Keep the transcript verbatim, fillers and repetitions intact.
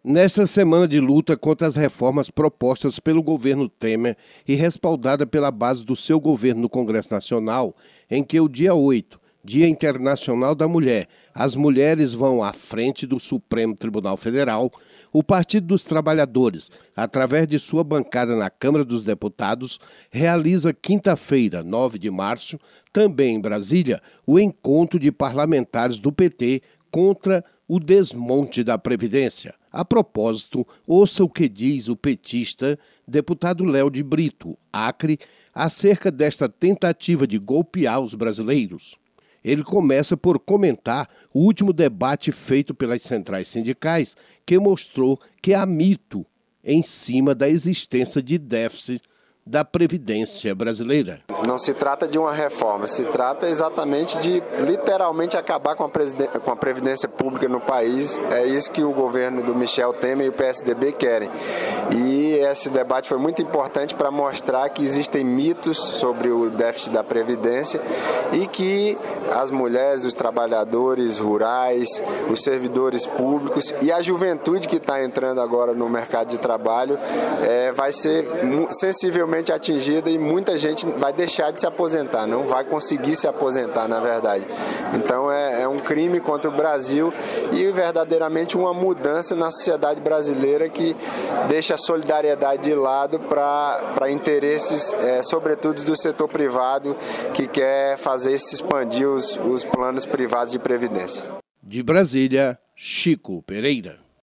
Nesta semana de luta contra as reformas propostas pelo governo Temer e respaldada pela base do seu governo no Congresso Nacional, em que o dia oito, Dia Internacional da Mulher, as mulheres vão à frente do Supremo Tribunal Federal, o Partido dos Trabalhadores, através de sua bancada na Câmara dos Deputados, realiza quinta-feira, nove de março, também em Brasília, o encontro de parlamentares do P T contra o desmonte da Previdência. A propósito, ouça o que diz o petista, deputado Léo de Brito, Acre, acerca desta tentativa de golpear os brasileiros. Ele começa por comentar o último debate feito pelas centrais sindicais, que mostrou que há mito em cima da existência de déficit da Previdência brasileira. Não se trata de uma reforma, se trata exatamente de literalmente acabar com a, com a Previdência Pública no país. É isso que o governo do Michel Temer e o P S D B querem. E esse debate foi muito importante para mostrar que existem mitos sobre o déficit da Previdência e que as mulheres, os trabalhadores rurais, os servidores públicos e a juventude que está entrando agora no mercado de trabalho é, vai ser sensivelmente atingida e muita gente vai deixar de se aposentar, não vai conseguir se aposentar, na verdade. Então é, é um crime contra o Brasil e verdadeiramente uma mudança na sociedade brasileira que deixa a solidariedade de lado para interesses, é, sobretudo do setor privado, que quer fazer se expandir os, os planos privados de previdência. De Brasília, Chico Pereira.